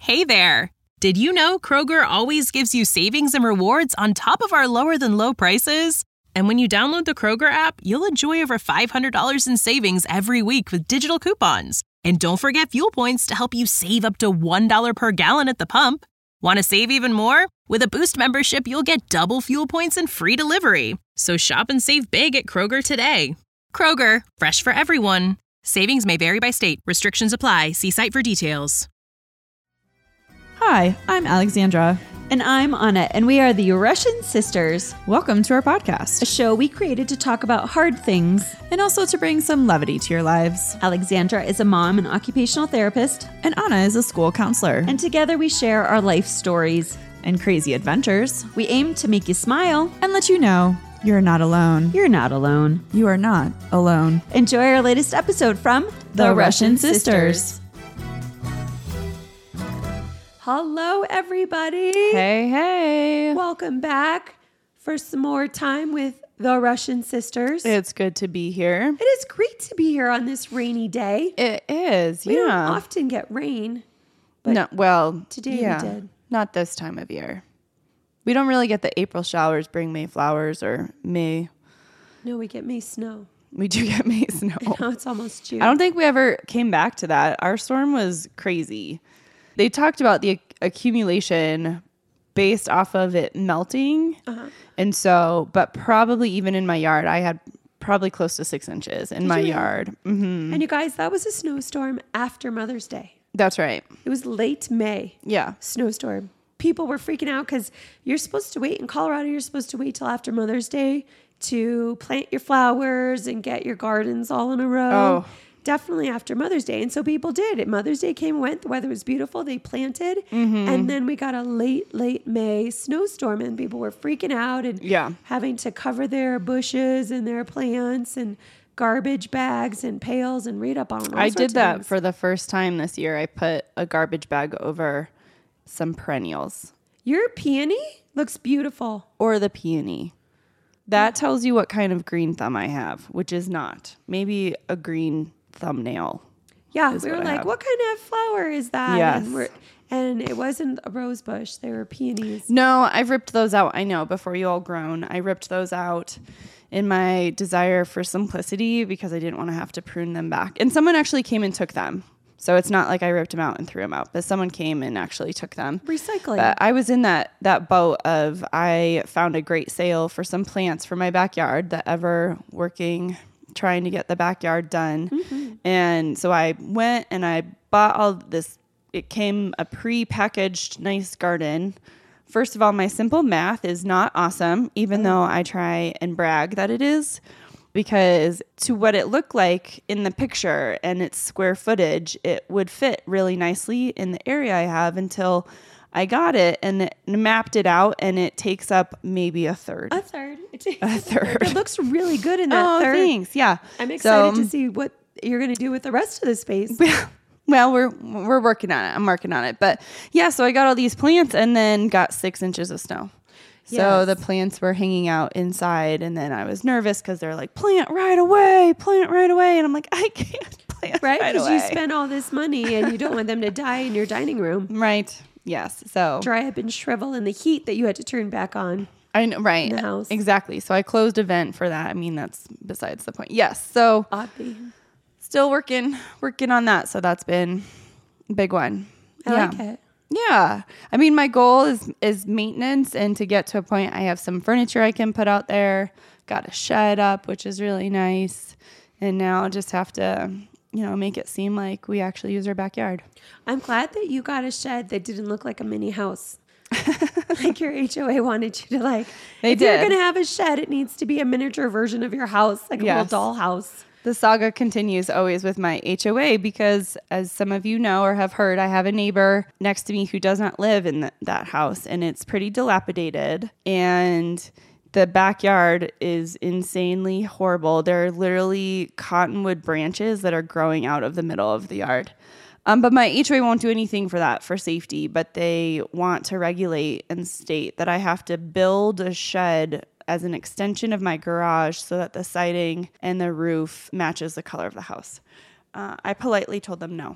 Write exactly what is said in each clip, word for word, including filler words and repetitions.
Hey there! Did you know Kroger always gives you savings and rewards on top of our lower-than-low prices? And when you download the Kroger app, you'll enjoy over five hundred dollars in savings every week with digital coupons. And don't forget fuel points to help you save up to one dollar per gallon at the pump. Want to save even more? With a Boost membership, you'll get double fuel points and free delivery. So shop and save big at Kroger today. Kroger, fresh for everyone. Savings may vary by state. Restrictions apply. See site for details. Hi, I'm Alexandra. And I'm Anna, and we are the Russian Sisters. Welcome to our podcast, A show we created to talk about hard things. and also to bring some levity to your lives. Alexandra is a mom and occupational therapist, And Anna is a school counselor. and together we share our life stories. and crazy adventures. We aim to make you smile. And let you know you're not alone. You're not alone. You are not alone. Enjoy our latest episode from The Russian Sisters. Hello, everybody. Hey, hey. Welcome back for some more time with the Russian Sisters. It's good to be here. It is great to be here on this rainy day. It is, We don't yeah. often get rain, but No, well, today yeah, we did. Not this time of year. We don't really get the April showers bring May flowers or May. No, we get May snow. We do get May snow. Now it's almost June. I don't think we ever came back to that. Our storm was crazy. They talked about the accumulation based off of it melting. Uh-huh. And so, but probably even in my yard, I had probably close to six inches in Did my you? yard. hmm And you guys, that was a snowstorm after Mother's Day. That's right. It was late May Yeah. snowstorm. People were freaking out because you're supposed to wait in Colorado. You're supposed to wait till after Mother's Day to plant your flowers and get your gardens all in a row. Oh. Definitely after Mother's Day. And so people did. And Mother's Day came and went. The weather was beautiful. They planted. Mm-hmm. And then we got a late, late May snowstorm and people were freaking out and Yeah. having to cover their bushes and their plants and garbage bags and pails and read up on all I sorts did of that things. for the first time this year. I put a garbage bag over some perennials Your peony looks beautiful. or the peony. That tells you what kind of green thumb I have, which is not. Maybe a green thumbnail. Yeah, is we were what I like, have. what kind of flower is that? Yes. And, we're, and it wasn't a rose bush. They were peonies. No, I've ripped those out. I know, before you all grown. I ripped those out in my desire for simplicity because I didn't want to have to prune them back. And someone actually came and took them. So it's not like I ripped them out and threw them out, but someone came and actually took them. Recycling. But I was in that that boat of I found a great sale for some plants for my backyard, the ever working, trying to get the backyard done. Mm-hmm. And so I went and I bought all this. It came a pre-packaged nice garden. First of all, my simple math is not awesome, even though I try and brag that it is. Because to what it looked like in the picture and its square footage, it would fit really nicely in the area I have until I got it and it mapped it out, and it takes up maybe a third. a third. A third. It looks really good in that Oh, third. thanks. Yeah. I'm excited So, to see what you're going to do with the rest of the space. Well, we're we're working on it. I'm working on it. But yeah, so I got all these plants and then got six inches of snow. So Yes. the plants were hanging out inside, and then I was nervous because they're like, plant right away, plant right away. And I'm like, I can't plant Right? right Because away. you spent all this money and you don't want them to die in your dining room. Right. Yes. So Dry up and shrivel in the heat that you had to turn back on. I know, right. in the house. Exactly. So I closed a vent for that. I mean, that's besides the point. Yes. So Oddly. still working, working on that. So that's been a big one. I yeah. like it. Yeah. I mean, my goal is is maintenance and to get to a point I have some furniture I can put out there. Got a shed up, which is really nice. And now I just have to, you know, make it seem like we actually use our backyard. I'm glad that you got a shed that didn't look like a mini house. Like your H O A wanted you to like. They if you're did. going to have a shed, it needs to be a miniature version of your house, like a Yes. little doll house. The saga continues always with my H O A because, as some of you know or have heard, I have a neighbor next to me who does not live in th- that house, and it's pretty dilapidated. And the backyard is insanely horrible. There are literally cottonwood branches that are growing out of the middle of the yard. Um, but my H O A won't do anything for that for safety, but they want to regulate and state that I have to build a shed as an extension of my garage so that the siding and the roof matches the color of the house. Uh, I politely told them no.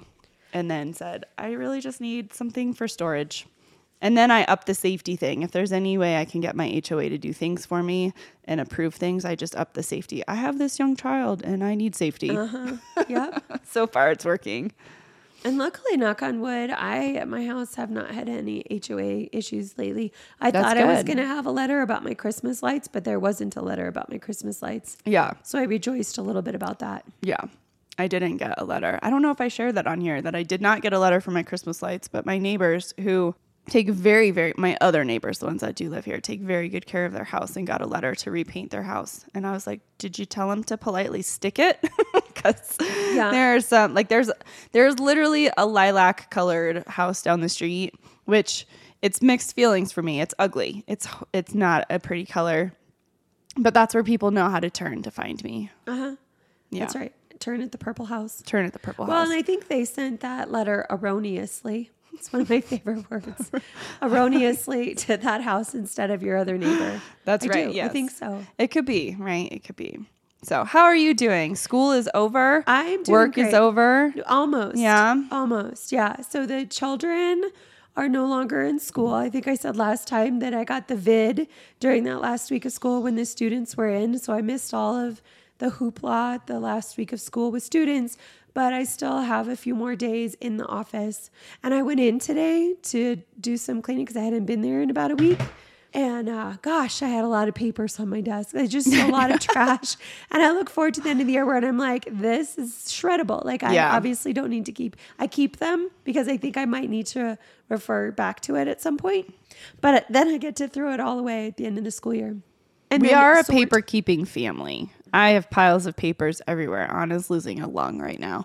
and then said, I really just need something for storage. And then I up the safety thing. If there's any way I can get my H O A to do things for me and approve things, I just up the safety. I have this young child and I need safety. Uh-huh. Yep. So far it's working. And luckily, knock on wood, I at my house have not had any H O A issues lately. I That's thought I was good. going to have a letter about my Christmas lights, but there wasn't a letter about my Christmas lights. Yeah. So I rejoiced a little bit about that. Yeah. I didn't get a letter. I don't know if I shared that on here, that I did not get a letter for my Christmas lights, but my neighbors who take very, very, my other neighbors, the ones that do live here, take very good care of their house and got a letter to repaint their house. And I was like, did you tell them to politely stick it? Because Yeah. there's some, like there's, there's literally a lilac colored house down the street, which it's mixed feelings for me. It's ugly. It's, it's not a pretty color, but that's where people know how to turn to find me. Uh-huh. Yeah. That's right. Turn at the Purple House. Turn at the Purple Well, House. and I think they sent that letter erroneously. It's one of my favorite words. Erroneously to that house instead of your other neighbor. That's I right. do. Yes. I think so. It could be, right? It could be. So how are you doing? School is over. I'm doing Work is great. over. Almost. Yeah. Almost. Yeah. So the children are no longer in school. I think I said last time that I got the vid during that last week of school when the students were in. So I missed all of the hoopla the last week of school with students, but I still have a few more days in the office. And I went in today to do some cleaning because I hadn't been there in about a week. And uh, gosh, I had a lot of papers on my desk. There's just a lot of trash. And I look forward to the end of the year where I'm like, this is shreddable. Like I Yeah. obviously don't need to keep, I keep them because I think I might need to refer back to it at some point. But then I get to throw it all away at the end of the school year. And We then are a sort. paper keeping family. I have piles of papers everywhere. Anna's losing a lung right now.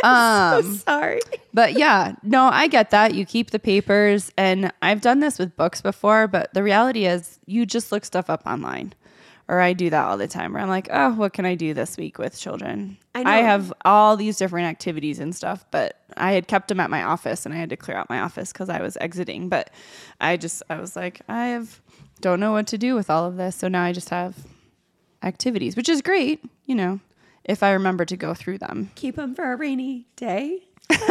I'm Um, sorry. but yeah, no, I get that. You keep the papers, and I've done this with books before, but the reality is you just look stuff up online. Or I do that all the time where I'm like, oh, what can I do this week with children? I know. I have all these different activities and stuff, but I had kept them at my office and I had to clear out my office because I was exiting. But I just, I was like, I have, don't know what to do with all of this. So now I just have activities, which is great, you know, if I remember to go through them. Keep them for a rainy day.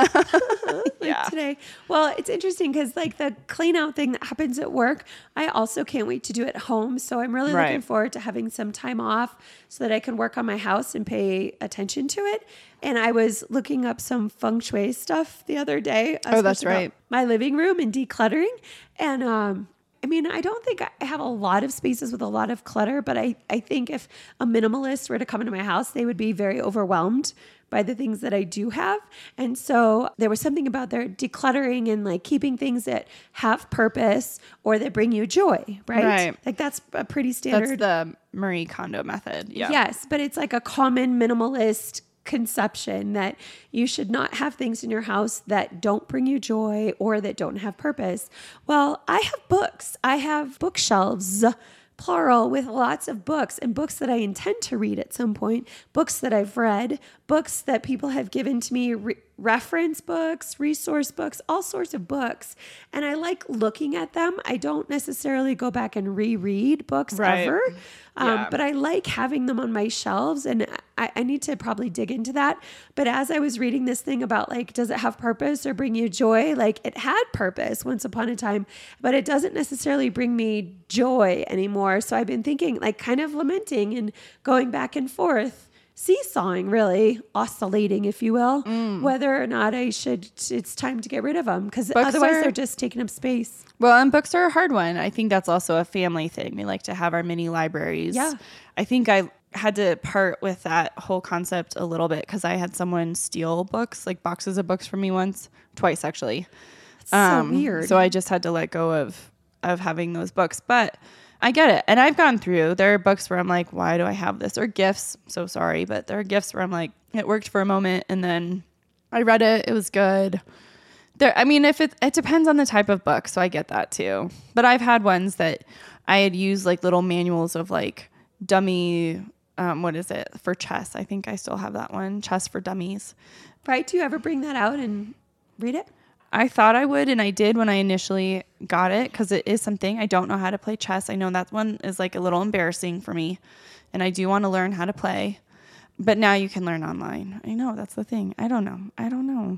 like Yeah. today. Well, it's interesting because like the clean out thing that happens at work, I also can't wait to do at home. So I'm really looking Right. forward to having some time off so that I can work on my house and pay attention to it. And I was looking up some feng shui stuff the other day. Oh, that's about right. My living room and decluttering. And, um, I mean, I don't think I have a lot of spaces with a lot of clutter, but I, I think if a minimalist were to come into my house, they would be very overwhelmed by the things that I do have. And so there was something about their decluttering and like keeping things that have purpose or that bring you joy, right? Right. Like that's a pretty That's standard. the Marie Kondo method. Yeah. Yes, but it's like a common minimalist conception that you should not have things in your house that don't bring you joy or that don't have purpose. Well, I have books. I have bookshelves, plural, with lots of books and books that I intend to read at some point, books that I've read, books that people have given to me, re- reference books, resource books, all sorts of books. And I like looking at them. I don't necessarily go back and reread books Right. ever. Um, Yeah. But I like having them on my shelves, and I, I need to probably dig into that. But as I was reading this thing about like, does it have purpose or bring you joy? Like it had purpose once upon a time, but it doesn't necessarily bring me joy anymore. So I've been thinking, like kind of lamenting and going back and forth, seesawing, really oscillating, if you will, whether or not I should, it's time to get rid of them because Books otherwise are- they're just taking up space. Well, and books are a hard one. I think that's also a family thing. We like to have our mini libraries. Yeah. I think I had to part with that whole concept a little bit because I had someone steal books, like boxes of books from me once, twice actually. It's so weird. So I just had to let go of of having those books. But I get it. And I've gone through, there are books where I'm like, why do I have this? Or gifts. So sorry. But there are gifts where I'm like, it worked for a moment and then I read it. It was good. There, I mean, if it, it depends on the type of book. So I get that too. But I've had ones that I had used like little manuals of like dummy, um, what is it? For chess. I think I still have that one. Chess for Dummies. Right? Do you ever bring that out and read it? I thought I would, and I did when I initially got it because it is something. I don't know how to play chess. I know that one is like a little embarrassing for me, and I do want to learn how to play. But now you can learn online. I know, that's the thing. I don't know. I don't know.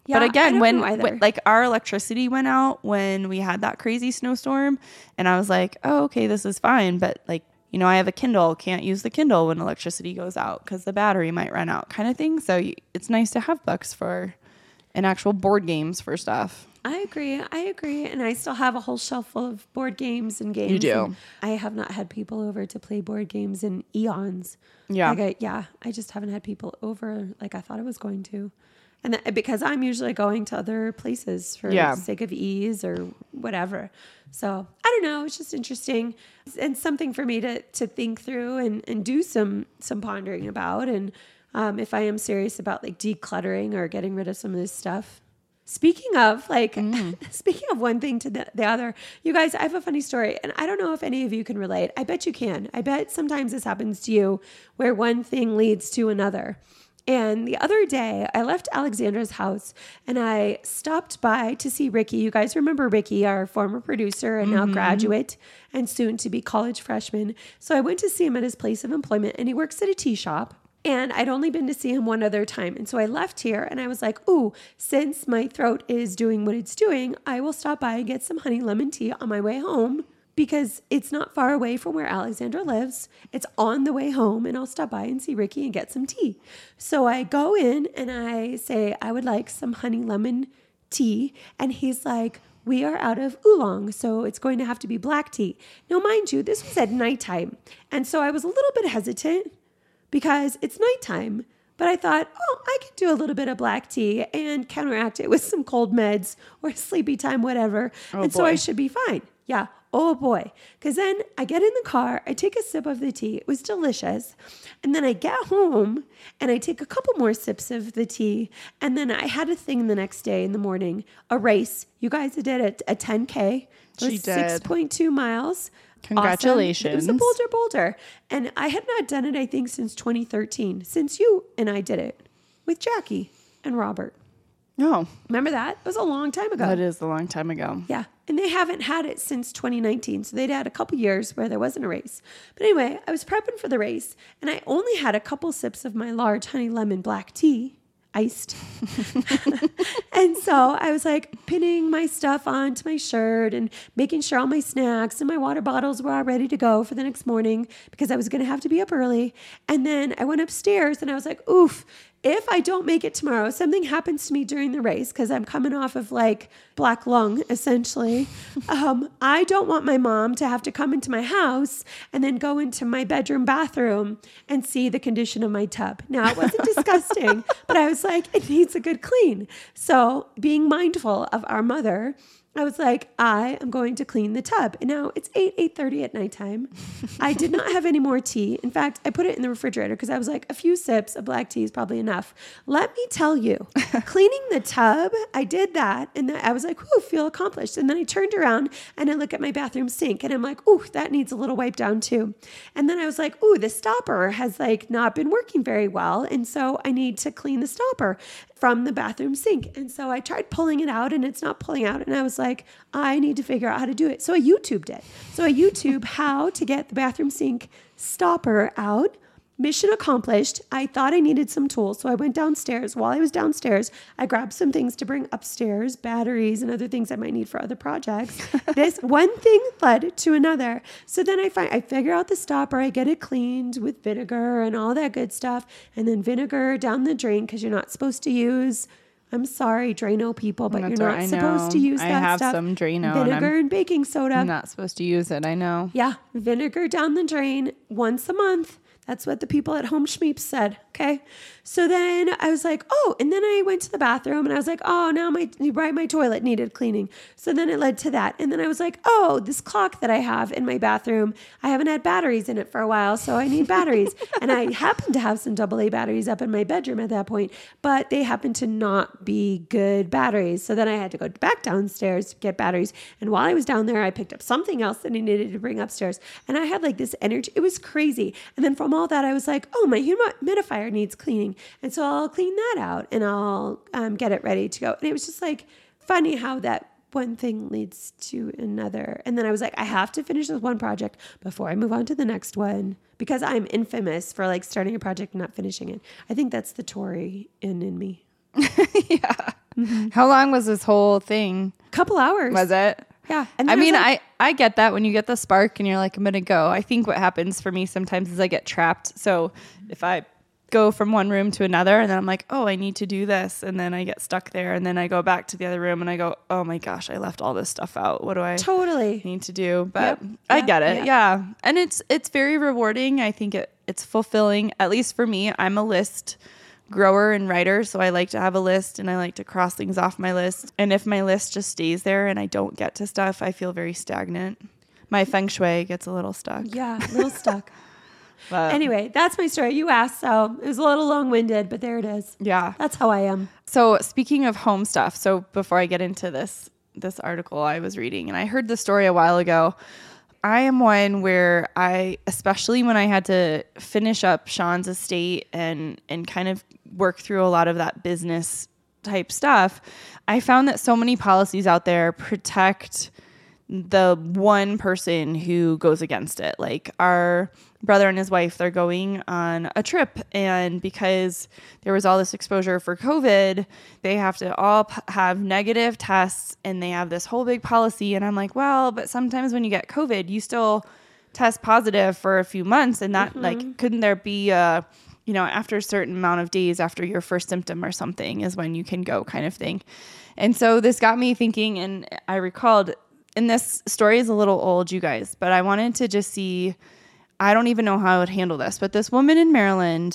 but I again, don't when, know either. when like our electricity went out when we had that crazy snowstorm, and I was like, oh, okay, this is fine. But like, you know, I have a Kindle, can't use the Kindle when electricity goes out because the battery might run out, kind of thing. So y- it's nice to have books for and actual board games for stuff. I agree. I agree. And I still have a whole shelf full of board games and games. You do. And I have not had people over to play board games in eons. Yeah. Like I, yeah. I just haven't had people over like I thought I was going to. And that, because I'm usually going to other places for Yeah. the sake of ease or whatever. So I don't know. It's just interesting and something for me to, to think through and, and do some, some pondering about. And um, if I am serious about like decluttering or getting rid of some of this stuff. Speaking of like, mm. speaking of one thing to the, the other, you guys, I have a funny story and I don't know if any of you can relate. I bet you can. I bet sometimes this happens to you where one thing leads to another. And the other day I left Alexandra's house and I stopped by to see Ricky. You guys remember Ricky, our former producer and now mm-hmm. graduate and soon to be college freshman. So I went to see him at his place of employment and he works at a tea shop. And I'd only been to see him one other time. And so I left here and I was like, ooh, since my throat is doing what it's doing, I will stop by and get some honey lemon tea on my way home because it's not far away from where Alexandra lives. It's on the way home and I'll stop by and see Ricky and get some tea. So I go in and I say, I would like some honey lemon tea. And he's like, we are out of oolong, so it's going to have to be black tea. Now, mind you, this was at nighttime. And so I was a little bit hesitant because it's nighttime. But I thought, oh, I could do a little bit of black tea and counteract it with some cold meds or sleepy time, whatever. Oh, and boy. So I should be fine. Yeah. Oh boy. Because then I get in the car, I take a sip of the tea. It was delicious. And then I get home and I take a couple more sips of the tea. And then I had a thing the next day in the morning, a race. You guys did it a ten K. It was She did. six point two miles. Congratulations. Awesome. It was a boulder boulder. And I had not done it, I think, since twenty thirteen, since you and I did it with Jackie and Robert. Oh, Remember that? It was a long time ago. that is a long time ago. Yeah. And they haven't had it since twenty nineteen. So they'd had a couple years where there wasn't a race. But anyway, I was prepping for the race and I only had a couple sips of my large honey lemon black tea. Iced. And so I was like pinning my stuff onto my shirt and making sure all my snacks and my water bottles were all ready to go for the next morning because I was going to have to be up early. And then I went upstairs and I was like, oof, if I don't make it tomorrow, something happens to me during the race because I'm coming off of like black lung, essentially. um, I don't want my mom to have to come into my house and then go into my bedroom bathroom and see the condition of my tub. Now, it wasn't disgusting, but I was like, it needs a good clean. So being mindful of our mother, I was like, I am going to clean the tub. And now it's eight, eight thirty at nighttime. I did not have any more tea. In fact, I put it in the refrigerator because I was like, a few sips of black tea is probably enough. Let me tell you, cleaning the tub, I did that. And I was like, whew, feel accomplished. And then I turned around and I look at my bathroom sink and I'm like, ooh, that needs a little wipe down too. And then I was like, ooh, the stopper has like not been working very well. And so I need to clean the stopper from the bathroom sink. And so I tried pulling it out and it's not pulling out. And I was like, I need to figure out how to do it. So I YouTubed it. So I YouTube how to get the bathroom sink stopper out. Mission accomplished. I thought I needed some tools. So I went downstairs. While I was downstairs, I grabbed some things to bring upstairs, batteries and other things I might need for other projects. This one thing led to another. So then I find I figure out the stopper. I get it cleaned with vinegar and all that good stuff. And then vinegar down the drain because you're not supposed to use, I'm sorry, Drano people, but That's you're right, not I supposed know. to use I that have stuff. some Drano and Vinegar I'm and baking soda. I'm not supposed to use it. I know. Yeah, vinegar down the drain once a month. That's what the people at Home Schmeeps said. Okay. So then I was like, oh, and then I went to the bathroom and I was like, oh, now my, right, my toilet needed cleaning. So then it led to that. And then I was like, oh, this clock that I have in my bathroom, I haven't had batteries in it for a while. So I need batteries. And I happened to have some double A batteries up in my bedroom at that point, but they happened to not be good batteries. So then I had to go back downstairs to get batteries. And while I was down there, I picked up something else that I needed to bring upstairs. And I had like this energy. It was crazy. And then from all that, I was like, oh, my humidifier needs cleaning. And so I'll clean that out and I'll um, get it ready to go. And it was just like funny how that one thing leads to another. And then I was like, I have to finish this one project before I move on to the next one because I'm infamous for like starting a project and not finishing it. I think that's the Tori in in me. Yeah. Mm-hmm. How long was this whole thing? Couple hours. Was it? Yeah. And I mean, like, I, I get that when you get the spark and you're like, I'm going to go. I think what happens for me sometimes is I get trapped. So if I go from one room to another and then I'm like, oh, I need to do this. And then I get stuck there. And then I go back to the other room and I go, oh my gosh, I left all this stuff out. What do I totally need to do? But yep. I yep. get it. Yep. Yeah. And it's, it's very rewarding. I think it, it's fulfilling, at least for me. I'm a list grower and writer, so I like to have a list and I like to cross things off my list. And if my list just stays there and I don't get to stuff, I feel very stagnant. My feng shui gets a little stuck. Yeah, a little stuck. But anyway, that's my story. You asked, so it was a little long-winded, but there it is. Yeah. That's how I am. So speaking of home stuff, so before I get into this this article I was reading, and I heard the story a while ago, I am one where I, especially when I had to finish up Sean's estate and and kind of work through a lot of that business type stuff, I found that so many policies out there protect the one person who goes against it. Like our brother and his wife, they're going on a trip, and because there was all this exposure for COVID, they have to all p- have negative tests, and they have this whole big policy. And I'm like, well, but sometimes when you get COVID, you still test positive for a few months, and that mm-hmm. like, couldn't there be a, you know, after a certain amount of days after your first symptom or something is when you can go, kind of thing. And so this got me thinking, and I recalled, and this story is a little old, you guys, but I wanted to just see, I don't even know how I would handle this, but this woman in Maryland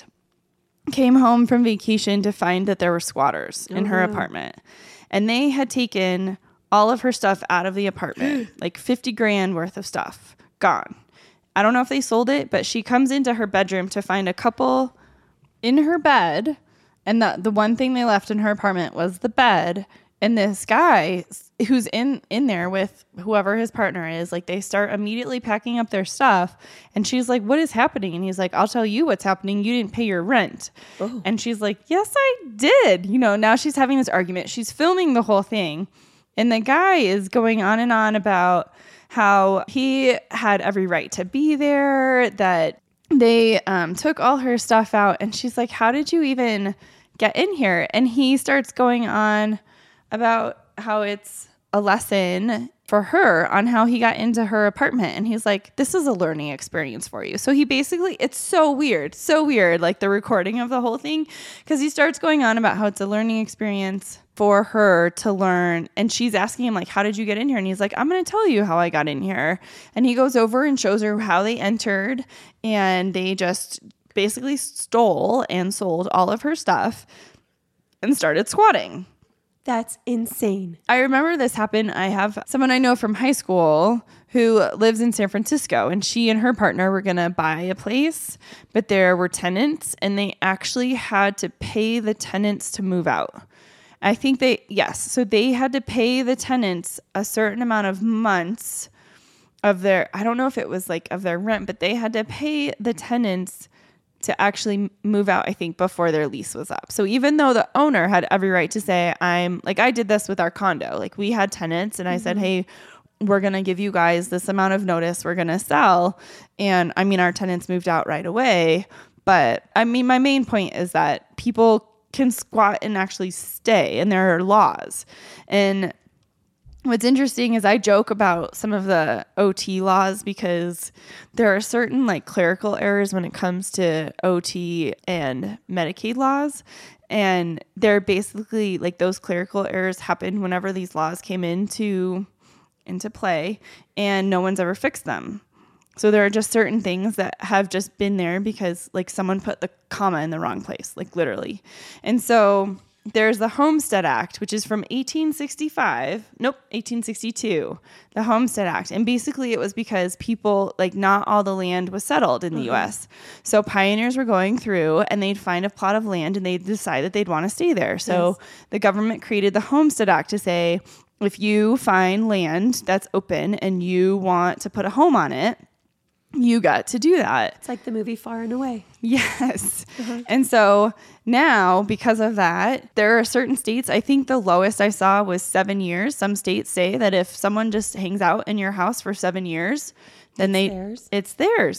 came home from vacation to find that there were squatters in her apartment, and they had taken all of her stuff out of the apartment, like fifty grand worth of stuff gone. I don't know if they sold it, but she comes into her bedroom to find a couple in her bed, and the the one thing they left in her apartment was the bed. And this guy who's in, in there with whoever his partner is, like, they start immediately packing up their stuff. And she's like, what is happening? And he's like, I'll tell you what's happening. You didn't pay your rent. Oh. And she's like, yes, I did. You know, now she's having this argument. She's filming the whole thing. And the guy is going on and on about how he had every right to be there, that they um, took all her stuff out. And she's like, how did you even get in here? And he starts going on about how it's a lesson for her on how he got into her apartment. And he's like, this is a learning experience for you. So he basically, it's so weird, so weird, like the recording of the whole thing, because he starts going on about how it's a learning experience for her to learn. And she's asking him, like, how did you get in here? And he's like, I'm going to tell you how I got in here. And he goes over and shows her how they entered, and they just basically stole and sold all of her stuff and started squatting. That's insane. I remember this happened. I have someone I know from high school who lives in San Francisco, and she and her partner were going to buy a place, but there were tenants, and they actually had to pay the tenants to move out. I think they, yes. So they had to pay the tenants a certain amount of months of their, I don't know if it was like of their rent, but they had to pay the tenants to actually move out, I think, before their lease was up. So even though the owner had every right to say, I'm like, I did this with our condo, like we had tenants, and I mm-hmm. said, hey, we're going to give you guys this amount of notice, we're going to sell. And I mean, our tenants moved out right away. But I mean, my main point is that people can squat and actually stay, and there are laws. And what's interesting is I joke about some of the O T laws, because there are certain like clerical errors when it comes to O T and Medicaid laws. And they're basically like, those clerical errors happened whenever these laws came into, into play, and no one's ever fixed them. So there are just certain things that have just been there because like someone put the comma in the wrong place, like literally. And so there's the Homestead Act, which is from eighteen sixty-five. Nope, eighteen sixty-two, the Homestead Act. And basically it was because people, like not all the land was settled in the mm-hmm. U S. So pioneers were going through and they'd find a plot of land and they'd decide that they'd want to stay there. So yes. the government created the Homestead Act to say, if you find land that's open and you want to put a home on it, you got to do that. It's like the movie Far and Away. Yes. Uh-huh. And so now, because of that, there are certain states, I think the lowest I saw was seven years. Some states say that if someone just hangs out in your house for seven years, then it's they, theirs. it's theirs.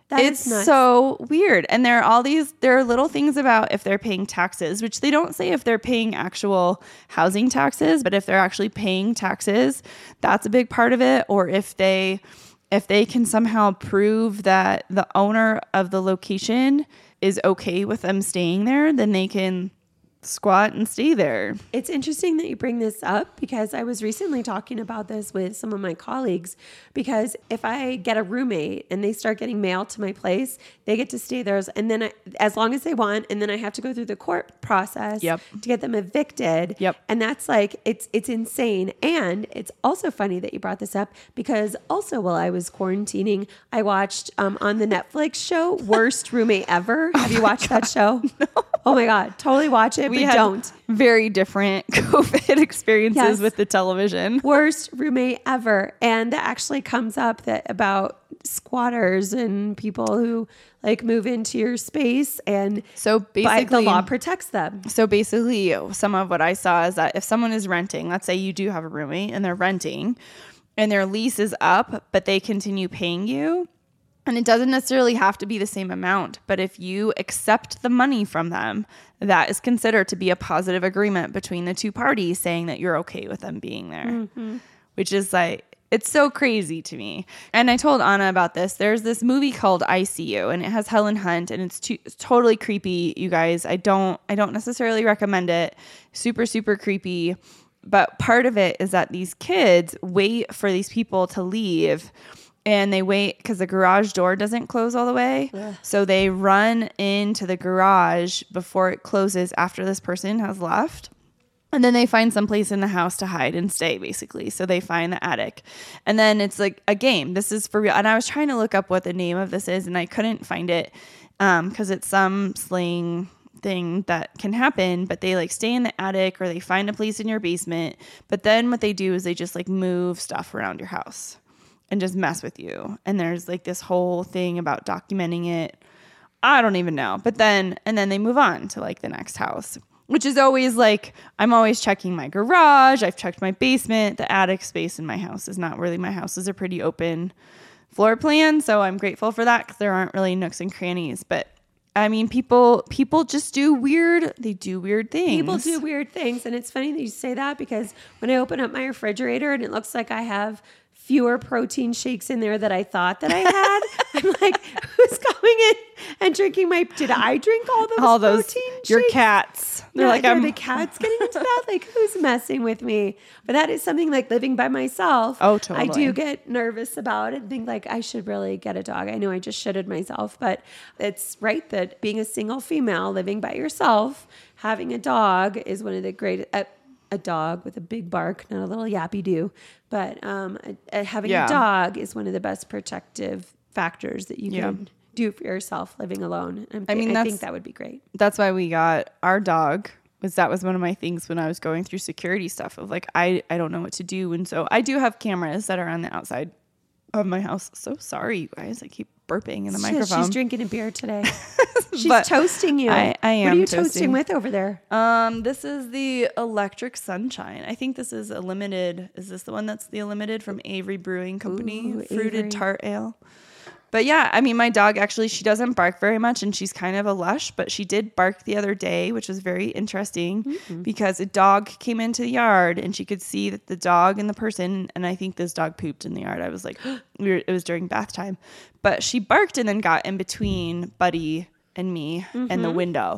That it's is nuts. so weird. And there are all these, there are little things about if they're paying taxes, which they don't say if they're paying actual housing taxes, but if they're actually paying taxes, that's a big part of it. Or if they, if they can somehow prove that the owner of the location is okay with them staying there, then they can squat and stay there. It's interesting that you bring this up because I was recently talking about this with some of my colleagues, because if I get a roommate and they start getting mail to my place, they get to stay there and then I, as long as they want, and then I have to go through the court process Yep. to get them evicted. Yep. And that's like, it's, it's insane. And it's also funny that you brought this up because also while I was quarantining, I watched um, on the Netflix show, Worst Roommate Ever. Have you watched that show? No. Oh my God. Totally watch it. We but had don't. very different COVID experiences Yes. with the television. Worst roommate ever. And that actually comes up that about squatters and people who like move into your space, and So but basically, the law protects them. So basically, some of what I saw is that if someone is renting, let's say you do have a roommate and they're renting and their lease is up, but they continue paying you, and it doesn't necessarily have to be the same amount, but if you accept the money from them, that is considered to be a positive agreement between the two parties saying that you're okay with them being there, mm-hmm. which is like, it's so crazy to me. And I told Anna about this. There's this movie called I See You, and it has Helen Hunt, and it's, too, it's totally creepy, you guys. I don't I don't necessarily recommend it. Super, super creepy. But part of it is that these kids wait for these people to leave, and they wait because the garage door doesn't close all the way. Ugh. So they run into the garage before it closes after this person has left. And then they find some place in the house to hide and stay, basically. So they find the attic. And then it's like a game. This is for real. And I was trying to look up what the name of this is, and I couldn't find it because um, it's some slang thing that can happen. But they like stay in the attic, or they find a place in your basement. But then what they do is they just like move stuff around your house and just mess with you. And there's like this whole thing about documenting it. I don't even know. But then, and then they move on to like the next house, which is always like, I'm always checking my garage. I've checked my basement. The attic space in my house is not really, my house is a pretty open floor plan. So I'm grateful for that because there aren't really nooks and crannies. But I mean, people, people just do weird, they do weird things. People do weird things. And it's funny that you say that because when I open up my refrigerator and it looks like I have fewer protein shakes in there that I thought that I had, I'm like, who's coming in and drinking my, did I drink all those all those, protein shakes? Your cats. They're No, like, are I'm the cats getting into that? Like, who's messing with me? But that is something like living by myself. Oh, I totally. do get nervous about it and think like I should really get a dog. I know I just shitted myself, but it's right that being a single female living by yourself, having a dog is one of the great, uh, a dog with a big bark, not a little yappy do, but um, a, a, having Yeah. a dog is one of the best protective factors that you Yeah. can do for yourself living alone. I'm I mean, I that's- think that would be great. that's why we got our dog. Was that was one of my things when I was going through security stuff of like, I, I don't know what to do. And so I do have cameras that are on the outside of my house. So sorry, you guys. I keep burping in the She- microphone. She's drinking a beer today. She's But toasting you. I- I What am are you toasting toasting. with over there? Um, this is the Electric Sunshine. I think this is a limited. Is this the one that's the limited from Avery Brewing Company? Ooh, Fruited Avery. tart ale. But yeah, I mean, my dog actually, she doesn't bark very much, and she's kind of a lush, but she did bark the other day, which was very interesting mm-hmm. because a dog came into the yard and she could see that the dog and the person, and I think this dog pooped in the yard. I was like, we were, it was during bath time, but she barked and then got in between Buddy and me mm-hmm. and the window.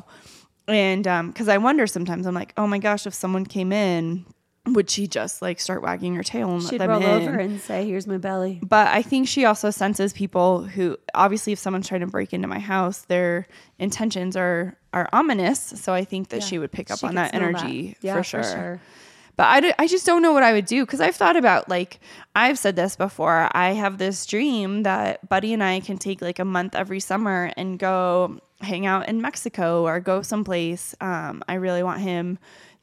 And um, because I wonder sometimes, I'm like, oh my gosh, if someone came in, would she just like start wagging her tail and She'd let them roll in? over and say, "Here's my belly." But I think she also senses people who, obviously, if someone's trying to break into my house, their intentions are are ominous. So I think that Yeah. she would pick up She on could that smell energy that. Yeah, for, for sure. sure. But I, d- I just don't know what I would do because I've thought about, like, I've said this before. I have this dream that Buddy and I can take like a month every summer and go hang out in Mexico or go someplace. Um, I really want him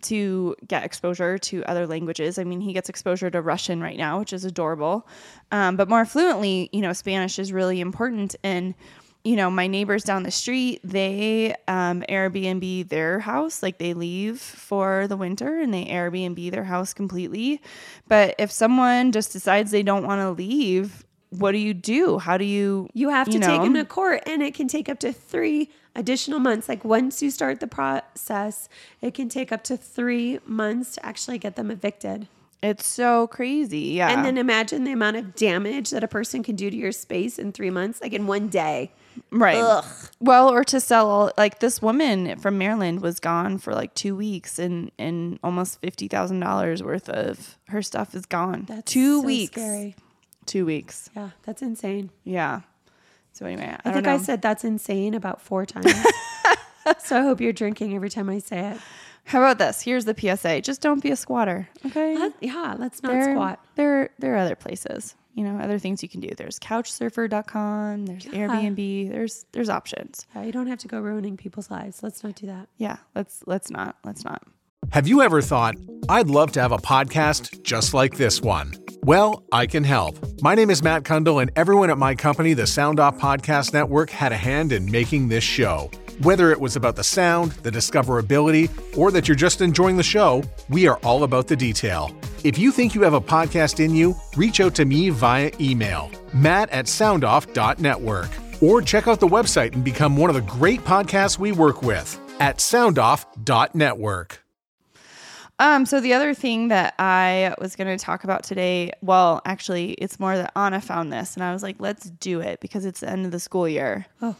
to get exposure to other languages. I mean, he gets exposure to Russian right now, which is adorable. Um, but more fluently, you know, Spanish is really important. And, you know, my neighbors down the street, they um, Airbnb their house. Like they leave for the winter and they Airbnb their house completely. But if someone just decides they don't want to leave, what do you do? How do you, You have to you take know? him to court, and it can take up to three additional months. Like once you start the process, it can take up to three months to actually get them evicted. It's so crazy. Yeah. And then imagine the amount of damage that a person can do to your space in three months, like in one day. Right. Ugh. Well, or to sell, like this woman from Maryland was gone for like two weeks and, and almost fifty thousand dollars worth of her stuff is gone. That's two so weeks. scary. Two weeks. Yeah, that's insane. Yeah. So anyway, I, I, don't think know. I said that's insane about four times. So I hope you're drinking every time I say it. How about this? Here's the P S A. Just don't be a squatter. Okay. Let- yeah, let's not there, squat. There, there are other places, you know, other things you can do. There's couch surfer dot com. There's Airbnb. There's, there's options. Yeah, you don't have to go ruining people's lives. Let's not do that. Yeah. Let's, let's not, let's not. Have you ever thought, I'd love to have a podcast just like this one? Well, I can help. My name is Matt Kundle, and everyone at my company, the Sound Off Podcast Network, had a hand in making this show. Whether it was about the sound, the discoverability, or that you're just enjoying the show, we are all about the detail. If you think you have a podcast in you, reach out to me via email, matt at soundoff dot network, or check out the website and become one of the great podcasts we work with at soundoff dot network. Um, so the other thing that I was going to talk about today, well, actually, it's more that Anna found this, and I was like, let's do it because it's the end of the school year. Oh.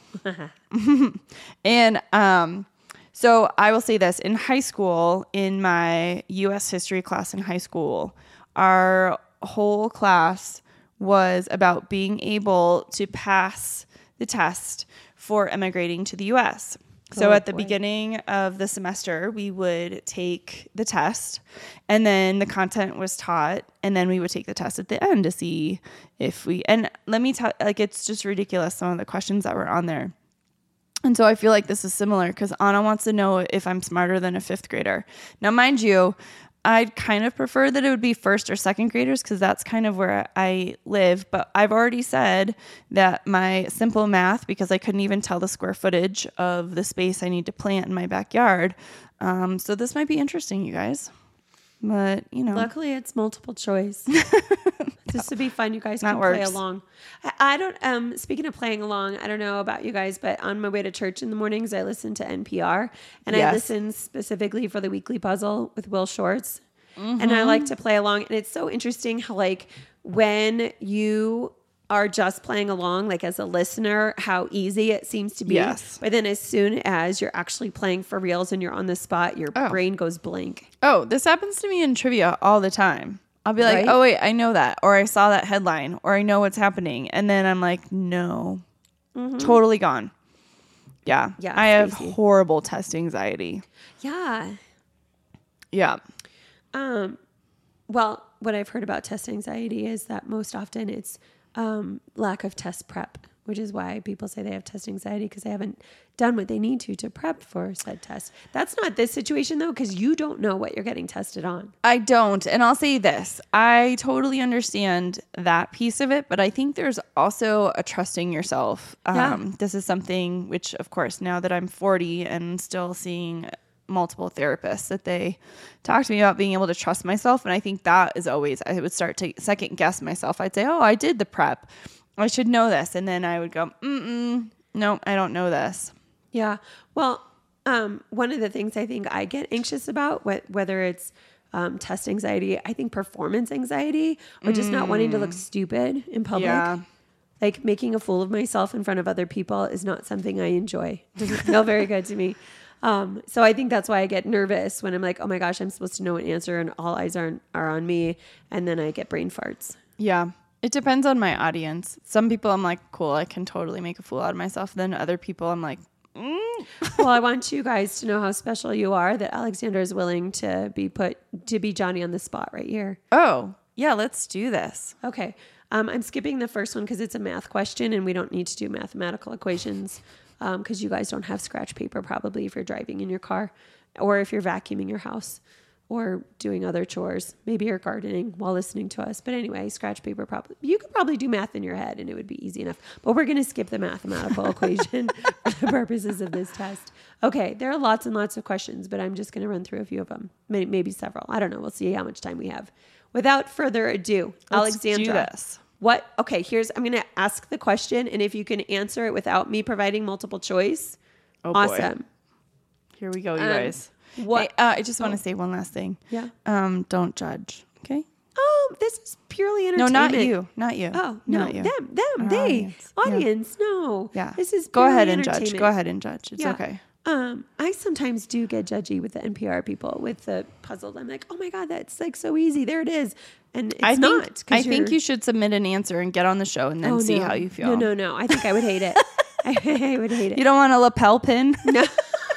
And um, so I will say this. In high school, in my U S history class in high school, our whole class was about being able to pass the test for immigrating to the U S So Oh, at the boy. beginning of the semester, we would take the test, and then the content was taught, and then we would take the test at the end to see if we, and let me tell, like, it's just ridiculous, some of the questions that were on there. And so I feel like this is similar because Anna wants to know if I'm smarter than a fifth grader. Now, mind you, I'd kind of prefer that it would be first or second graders because that's kind of where I live. But I've already said that my simple math, because I couldn't even tell the square footage of the space I need to plant in my backyard. Um, so this might be interesting, you guys. But, you know. Luckily, it's multiple choice. Just to be fun, you guys That can play works. along. I, I don't, um, speaking of playing along, I don't know about you guys, but on my way to church in the mornings, I listen to N P R, and Yes. I listen specifically for the weekly puzzle with Will Shortz. Mm-hmm. And I like to play along. And it's so interesting how, like, when you are just playing along, like as a listener, how easy it seems to be. Yes. But then as soon as you're actually playing for reals and you're on the spot, your Oh. brain goes blank. Oh, this happens to me in trivia all the time. I'll be like, Right? oh, wait, I know that. Or I saw that headline. Or I know what's happening. And then I'm like, no. Totally gone. Yeah. Yeah, I have Stacey. horrible test anxiety. Yeah. Yeah. Um, well, what I've heard about test anxiety is that most often it's um, lack of test prep, which is why people say they have test anxiety because they haven't done what they need to to prep for said test. That's not this situation though, because you don't know what you're getting tested on. I don't. And I'll say this. I totally understand that piece of it, but I think there's also a trusting yourself. Um, Yeah. This is something which, of course, now that I'm forty and still seeing multiple therapists, that they talk to me about being able to trust myself. And I think that is always, I would start to second guess myself. I'd say, oh, I did the prep. I should know this. And then I would go, mm-mm, no, I don't know this. Yeah. Well, um, one of the things I think I get anxious about, wh- whether it's um, test anxiety, I think performance anxiety, or just not wanting to look stupid in public. Yeah. Like making a fool of myself in front of other people is not something I enjoy. It doesn't feel very good to me. Um, so I think that's why I get nervous when I'm like, oh my gosh, I'm supposed to know an answer and all eyes are, are on me. And then I get brain farts. Yeah. It depends on my audience. Some people I'm like, cool, I can totally make a fool out of myself. Then other people I'm like, mm. Well, I want you guys to know how special you are that Alexander is willing to be put, to be Johnny on the spot right here. Oh, yeah, let's do this. Okay. Um, I'm skipping the first one because it's a math question and we don't need to do mathematical equations because you guys don't have scratch paper probably if you're driving in your car or if you're vacuuming your house or doing other chores. Maybe you're gardening while listening to us. But anyway, scratch paper probably. You could probably do math in your head and it would be easy enough. But we're going to skip the mathematical equation for the purposes of this test. Okay, there are lots and lots of questions, but I'm just going to run through a few of them. Maybe, maybe several. I don't know. We'll see how much time we have. Without further ado, Let's Alexandra. do this. What? Okay, here's, I'm going to ask the question. And if you can answer it without me providing multiple choice, Oh, boy. awesome. Here we go, you Um, guys. what- Hey, uh, I just want to say one last thing. Yeah. Um, don't judge. Okay. Oh, this is purely No, entertainment. not you. Not you. Oh, no, not you. them, them, Our they, audience. Yeah. audience, no. Yeah. This is Go purely ahead and judge. entertainment. Go ahead and judge. It's Yeah. okay. Um, I sometimes do get judgy with the N P R people with the puzzles. I'm like, oh my God, that's like so easy. There it is. And it's I think, not. 'cause I think you're- you should submit an answer and get on the show and then Oh, see no. how you feel. No, no, no. I think I would hate it. I, I would hate it. You don't want a lapel pin? No.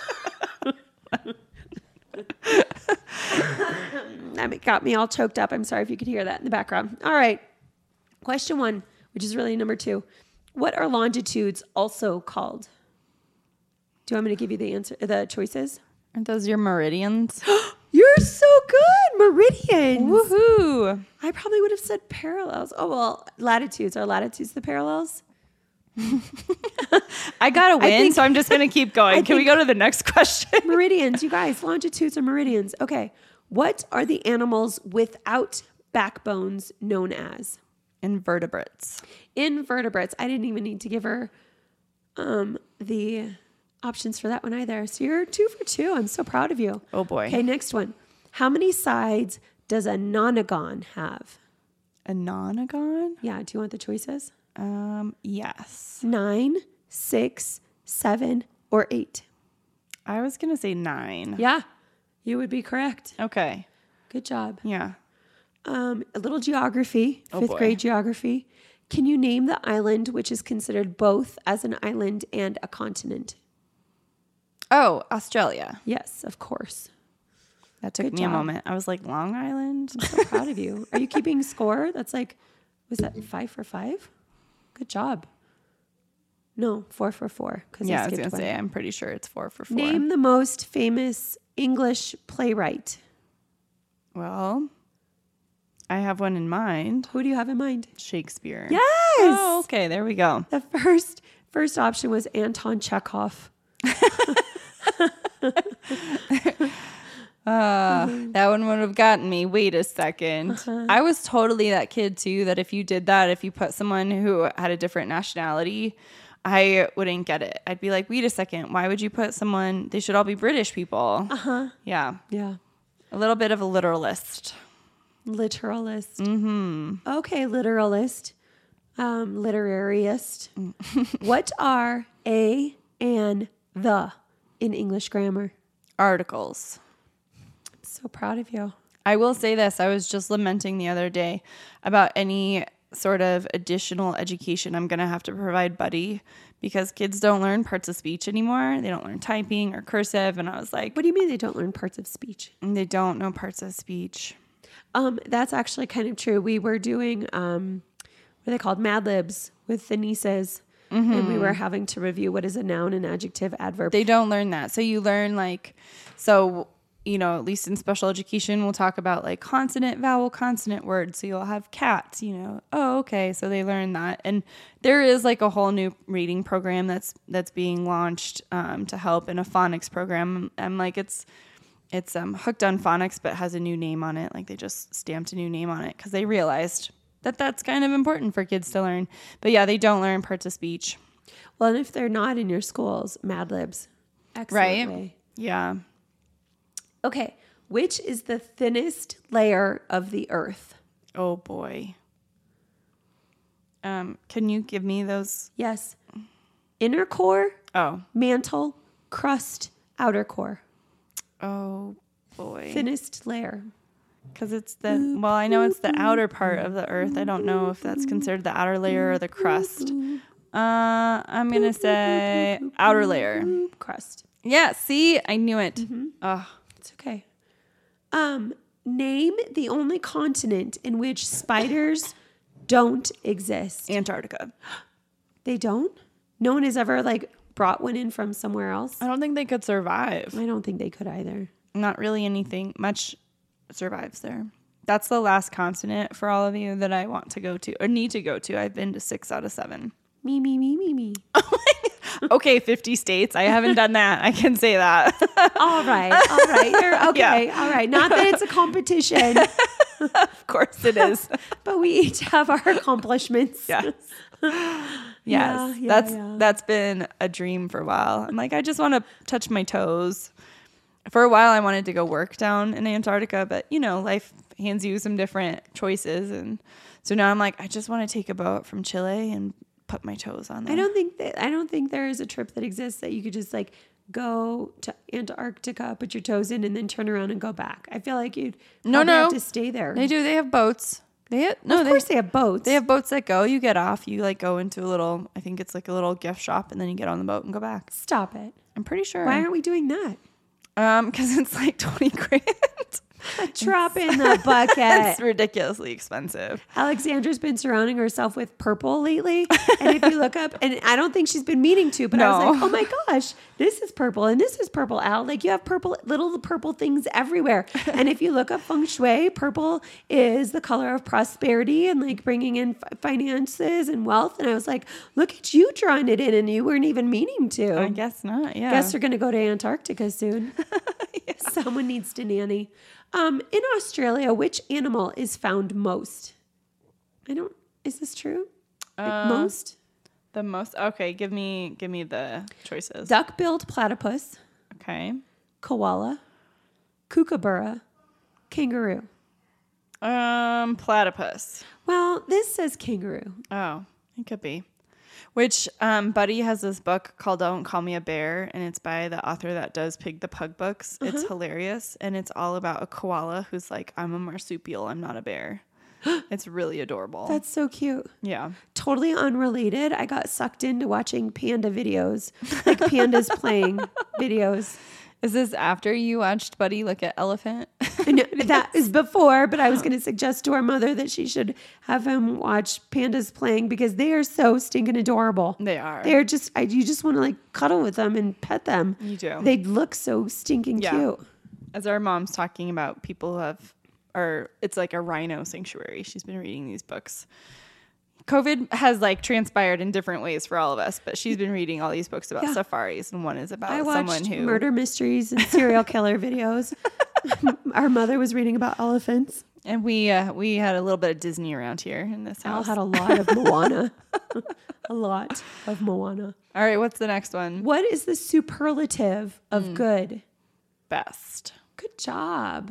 That got me all choked up. I'm sorry if you could hear that in the background. All right. Question one, which is really number two. What are longitudes also called? Do you want me to give you the answer, the choices? Aren't those your meridians? You're so good. Meridians. Woohoo! I probably would have said parallels. Oh, well, latitudes. Are latitudes the parallels? I got to win, think- so I'm just going to keep going. Can we go to the next question? Meridians, you guys. Longitudes are meridians. Okay. What are the animals without backbones known as? Invertebrates. Invertebrates. I didn't even need to give her um, the options for that one either. So you're two for two. I'm so proud of you. Oh, boy. Okay, next one. How many sides does a nonagon have? A nonagon? Yeah, do you want the choices? Um, yes. Nine, six, seven, or eight? I was going to say nine. Yeah, you would be correct. Okay. Good job. Yeah. Um, a little geography, Oh, fifth boy. grade geography. Can you name the island which is considered both as an island and a continent? Oh, Australia. Yes, of course. That took Good me job. a moment. I was like, Long Island? I'm so proud of you. Are you keeping score? That's like, was that five for five? Good job. No, four for four. Because Yeah, I I was skipped going to one. say, I'm pretty sure it's four for four. Name the most famous English playwright. Well, I have one in mind. Who do you have in mind? Shakespeare. Yes. Oh, okay. There we go. The first first option was Anton Chekhov. Uh, that one would have gotten me. Wait a second. Uh-huh. I was totally that kid too, that if you did that, if you put someone who had a different nationality, I wouldn't get it. I'd be like, wait a second. Why would you put someone, they should all be British people. Uh-huh. Yeah. Yeah. A little bit of a literalist. Literalist. Mm-hmm. Okay, literalist. Um, literariist. What are a and the in English grammar? Articles. I'm so proud of you. I will say this. I was just lamenting the other day about any sort of additional education I'm going to have to provide Buddy because kids don't learn parts of speech anymore. They don't learn typing or cursive. And I was like, What do you mean they don't learn parts of speech? they don't know parts of speech. Um, that's actually kind of true. We were doing, um, what are they called? Mad Libs with the nieces. And we were having to review what is a noun, an adjective, adverb. They don't learn that. So you learn like, so, you know, at least in special education, we'll talk about like consonant, vowel, consonant words. So you'll have cats, you know, oh, okay. So they learn that. And there is like a whole new reading program that's, that's being launched um, to help in a phonics program. I'm like, it's, it's um, hooked on phonics, but has a new name on it. Like they just stamped a new name on it because they realized that that's kind of important for kids to learn. But yeah, they don't learn parts of speech. Well, and if they're not in your schools, Mad Libs. Excellent Right? way. Yeah. Okay. Which is the thinnest layer of the earth? Oh boy. Um, can you give me those? Yes. Inner core, Oh. mantle, crust, outer core. Oh boy. Thinnest layer. Because it's the, well, I know it's the outer part of the earth. I don't know if that's considered the outer layer or the crust. Uh, I'm going to say outer layer. Crust. Yeah, see? I knew it. Oh, It's okay. Um, name the only continent in which spiders don't exist. Antarctica. They don't? No one has ever like brought one in from somewhere else? I don't think they could survive. I don't think they could either. Not really anything much survives there. That's the last continent for all of you that I want to go to or need to go to. I've been to six out of seven. Me, me, me, me, me. Okay, fifty states. I haven't done that. I can say that. All right. All right. You're okay. Yeah. All right. Not that it's a competition. Of course it is. But we each have our accomplishments. Yes. Yeah, Yes. yeah, that's yeah. that's been a dream for a while. I'm like, I just want to touch my toes. For a while I wanted to go work down in Antarctica, but you know, life hands you some different choices, and so now I'm like, I just want to take a boat from Chile and put my toes on there. I don't think that I don't think there is a trip that exists that you could just like go to Antarctica, put your toes in, and then turn around and go back. I feel like you'd No, probably no. have to stay there. They do. They have boats. They have, no, of course they have boats. They have boats that go. You get off. You like go into a little. I think it's like a little gift shop, and then you get on the boat and go back. Stop it. I'm pretty sure. Why aren't we doing that? Um, because it's like twenty grand. A drop in the bucket. It's ridiculously expensive. Alexandra's been surrounding herself with purple lately. And if you look up, and I don't think she's been meaning to, but I was No. like, oh my gosh, this is purple and this is purple, Al. Like you have purple, little purple things everywhere. And if you look up feng shui, purple is the color of prosperity and like bringing in f- finances and wealth. And I was like, look at you drawing it in and you weren't even meaning to. I guess not. Yeah. Guess we're going to go to Antarctica soon. Someone needs to nanny. Um, in Australia, which animal is found most? I don't, is this true? Like Uh, most? the most. Okay, give me give me the choices. Duck-billed platypus, Okay. koala, kookaburra, kangaroo. Um, platypus. Well, this says kangaroo. Oh, it could be. Which um, Buddy has this book called Don't Call Me a Bear, and it's by the author that does Pig the Pug books. It's hilarious, and it's all about a koala who's like, I'm a marsupial, I'm not a bear. It's really adorable. That's so cute. yeah. Totally unrelated. I got sucked into watching panda videos, like pandas playing videos. Is this after you watched Buddy look at elephant? And that is before, but I was going to suggest to our mother that she should have him watch pandas playing because they are so stinking adorable. They are. They're just, I, you just want to like cuddle with them and pet them. You do. They look so stinking Yeah. cute. As our mom's talking about people who have, or it's like a rhino sanctuary. She's been reading these books. COVID has like transpired in different ways for all of us, but she's been reading all these books about Yeah. safaris, and one is about I someone watched who murder mysteries and serial killer videos. Our mother was reading about elephants. And we uh, we had a little bit of Disney around here in this Al house. had a lot of Moana. A lot of Moana. All right, what's the next one? What is the superlative of Hmm. good? Best. Good job.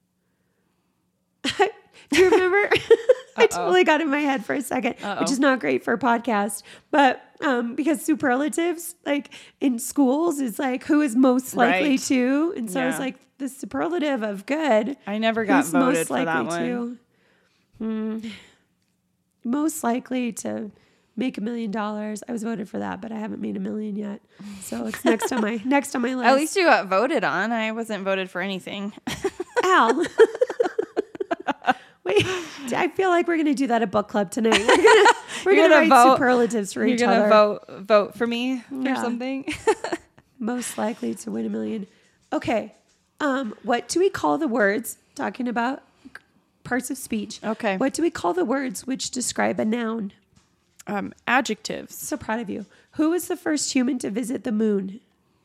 Do you remember? I totally got in my head for a second, which is not great for a podcast. But um, because superlatives, like in schools, is like who is most likely Right. to. And so I was Yeah. like, the superlative of good. I never got Who's voted most for that likely one. to? Hmm. Most likely to make a million dollars. I was voted for that, but I haven't made a million yet. So it's next on my next on my list. At least you got voted on. I wasn't voted for anything. Al. Wait, I feel like we're gonna do that at book club tonight. We're gonna we're You're gonna, gonna write vote- superlatives for You're each gonna other. vote vote for me Yeah. or something. Most likely to win a million. Okay. Um, what do we call the words? Talking about parts of speech. Okay. What do we call the words which describe a noun? Um, adjectives. So proud of you. Who was the first human to visit the moon?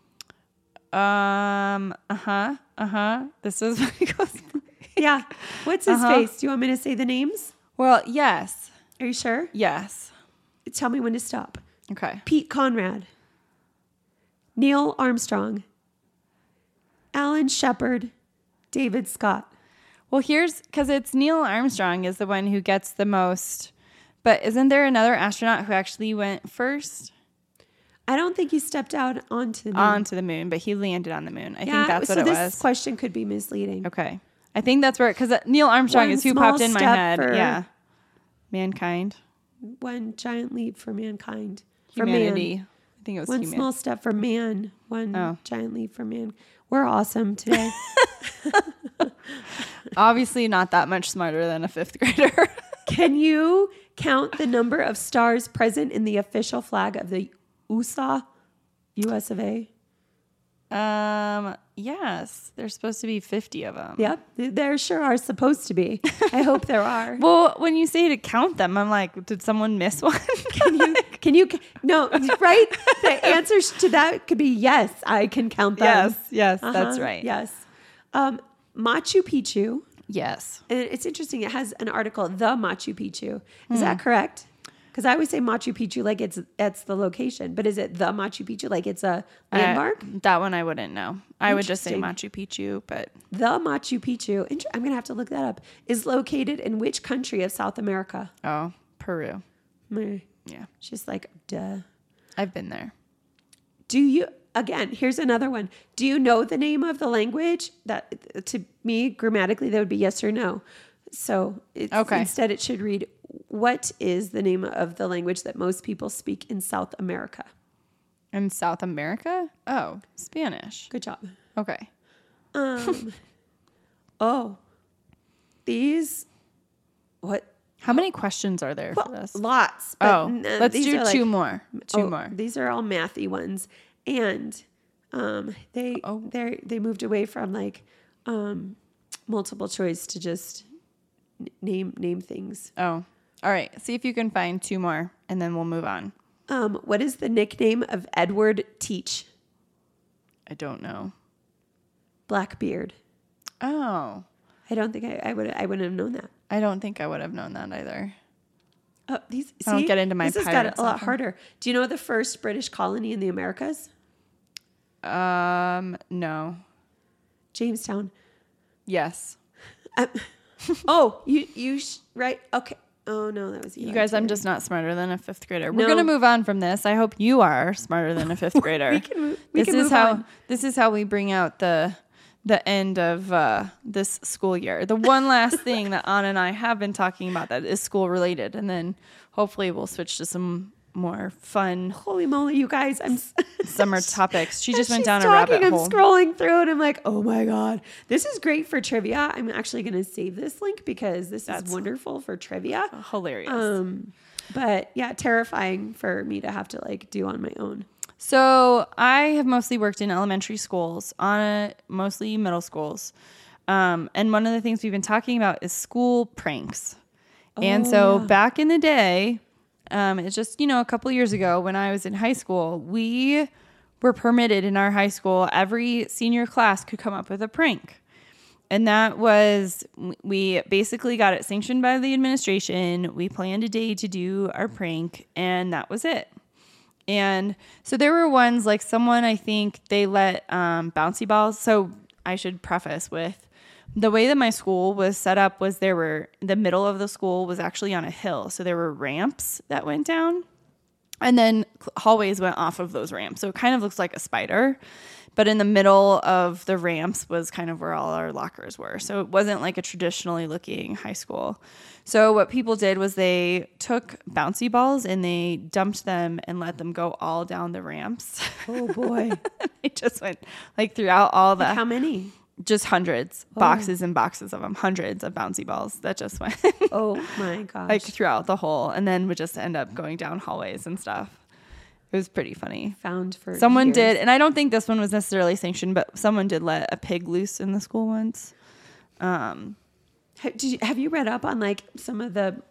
Um. Uh huh. Uh huh. This is what it goes. Yeah. What's his Uh-huh. face? Do you want me to say the names? Well, yes, Are you sure? yes. Tell me when to stop. Okay. Pete Conrad, Neil Armstrong, Alan Shepard, David Scott. Well, here's because it's Neil Armstrong is the one who gets the most, but isn't there another astronaut who actually went first I don't think he stepped out onto the moon. onto the moon, but he landed on the moon? I yeah, think that's so what it this was. question could be misleading. Okay. I think that's where, because Neil Armstrong One is who small popped in my step head. for- Yeah. Mankind. One giant leap for mankind. For Humanity. man. I think it was One human. small step for man. One Oh. giant leap for man. We're awesome today. Obviously not that much smarter than a fifth grader. Can you count the number of stars present in the official flag of the U S A, U S of A? um, yes. There's supposed to be fifty of them. Yep, there sure are supposed to be. I hope there are. Well, when you say to count them, I'm like, did someone miss one? Can you? Can you? No, right? The answer to that could be yes. I can count them. Yes, yes, Uh-huh, that's right. Yes. Um, Machu Picchu Yes. And it's interesting. It has an article, The Machu Picchu. Is Hmm. that correct? Because I always say Machu Picchu like it's it's the location, but is it the Machu Picchu like it's a landmark? Uh, that one I wouldn't know. I would just say Interesting. Machu Picchu, but The Machu Picchu, int- I'm going to have to look that up, is located in which country of South America? oh, Peru. Meh. Yeah. Just like, duh. I've been there. Do you, again, here's another one. Do you know the name of the language? That, to me, grammatically, that would be yes or no. So it's, Okay. instead it should read, what is the name of the language that most people speak in South America? In South America? Oh, Spanish. Good job. Okay. Um, oh, these, what? How many questions are there for this? Lots. But Oh, n- let's these do are two like- more. Two oh, more. These are all mathy ones. And um, they Oh. they they moved away from like um, multiple choice to just n- name name things. Oh, all right. See if you can find two more, and then we'll move on. Um, what is the nickname of Edward Teach? I don't know. Blackbeard. Oh, I don't think I, I would I wouldn't have known that. I don't think I would have known that either. Oh, these, I don't see? get into my This has got pirate it a lot stuff. harder. Do you know the first British colony in the Americas? Um, no. Jamestown. Yes. Oh, you you sh- right? Okay. Oh no, that was You guys, I'm Terry. just not smarter than a fifth grader. We're No. gonna move on from this. I hope you are smarter than a fifth grader. We can move- we this can is move how on. this is how we bring out the the end of uh, this school year. The one last thing that Anna and I have been talking about that is school related, and then hopefully we'll switch to some more fun Holy moly, you guys! I'm s- summer topics. She just As went she's down a talking, rabbit I'm hole. scrolling through it. I'm like, oh my god, this is great for trivia. I'm actually going to save this link because this That's is wonderful for trivia. Hilarious. Um, but yeah, terrifying for me to have to like do on my own. So I have mostly worked in elementary schools, on a, mostly middle schools. Um, and one of the things we've been talking about is school pranks. and so Oh, yeah. back in the day, um, it's just, you know, a couple years ago when I was in high school, we were permitted in our high school, every senior class could come up with a prank. And that was, we basically got it sanctioned by the administration. We planned a day to do our prank, and that was it. And so there were ones like someone, I think they let um, bouncy balls. So I should preface with the way that my school was set up was there were, the middle of the school was actually on a hill. So there were ramps that went down, and then hallways went off of those ramps. So it kind of looks like a spider. But in the middle of the ramps was kind of where all our lockers were. So it wasn't like a traditionally looking high school. So what people did was they took bouncy balls and they dumped them and let them go all down the ramps. Oh boy, They just went like throughout all the, how many? just hundreds, boxes and boxes of them, hundreds of bouncy balls that just went Oh my gosh! like throughout the whole, and then would just end up going down hallways and stuff. It was pretty funny. Found for Someone years. did, and I don't think this one was necessarily sanctioned, but someone did let a pig loose in the school once. Um, Ha- Did you, have you read up on like some of the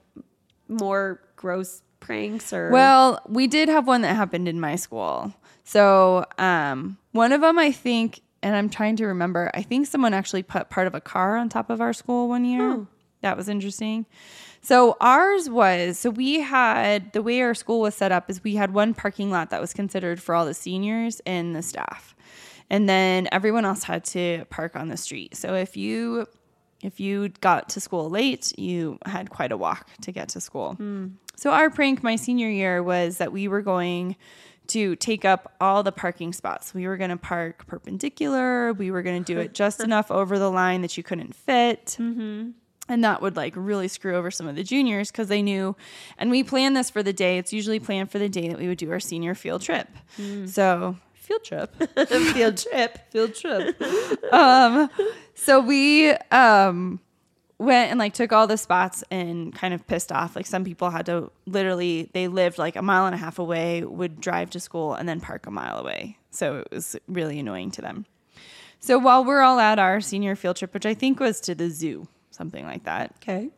more gross pranks or? well, we did have one that happened in my school. So um, one of them, I think, and I'm trying to remember, I think someone actually put part of a car on top of our school one year. Oh. That was interesting. So ours was, so we had, the way our school was set up is we had one parking lot that was considered for all the seniors and the staff. And then everyone else had to park on the street. So if you if you got to school late, you had quite a walk to get to school. So our prank my senior year was that we were going to take up all the parking spots. We were going to park perpendicular. We were going to do it just enough over the line that you couldn't fit. Mm-hmm. And that would like really screw over some of the juniors because they knew, and we planned this for the day. It's usually planned for the day that we would do our senior field trip. So field trip, field trip, field trip. um, so we um, went and like took all the spots and kind of pissed off. Like some people had to literally, they lived like a mile and a half away, would drive to school and then park a mile away. So it was really annoying to them. So while we're all at our senior field trip, which I think was to the zoo, something like that. Okay.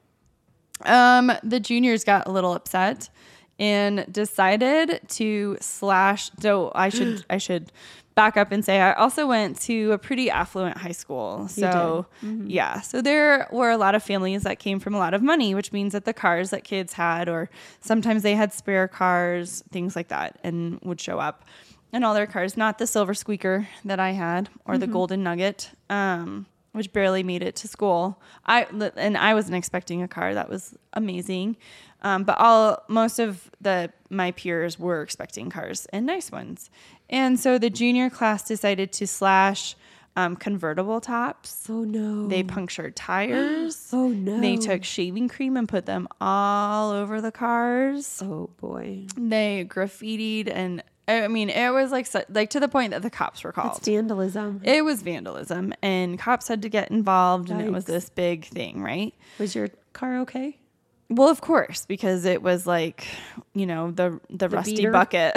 Um, the juniors got a little upset and decided to slash. So I should I should back up and say I also went to a pretty affluent high school. So mm-hmm. yeah, so there were a lot of families that came from a lot of money, which means that the cars that kids had, or sometimes they had spare cars, things like that, and would show up in all their cars. Not the silver squeaker that I had, or mm-hmm. the golden nugget, um, which barely made it to school. I and I wasn't expecting a car. That was amazing. Um, but all most of the my peers were expecting cars, and nice ones. And so the junior class decided to slash um, convertible tops. Oh, no. They punctured tires. Oh, no. They took shaving cream and put them all over the cars. Oh, boy. They graffitied, and I mean, it was like like to the point that the cops were called. It's vandalism. It was vandalism, and cops had to get involved, Yikes. and it was this big thing, right? Was your car okay? Well, of course, because it was like, you know, the the, the rusty beater. bucket.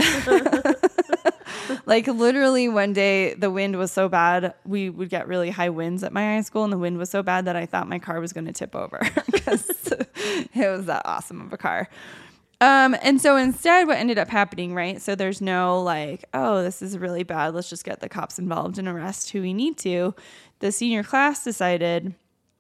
Like literally one day the wind was so bad, we would get really high winds at my high school, and the wind was so bad that I thought my car was going to tip over because it was that awesome of a car. Um, and so instead what ended up happening, right? So there's no like, oh, this is really bad. Let's just get the cops involved and arrest who we need to. The senior class decided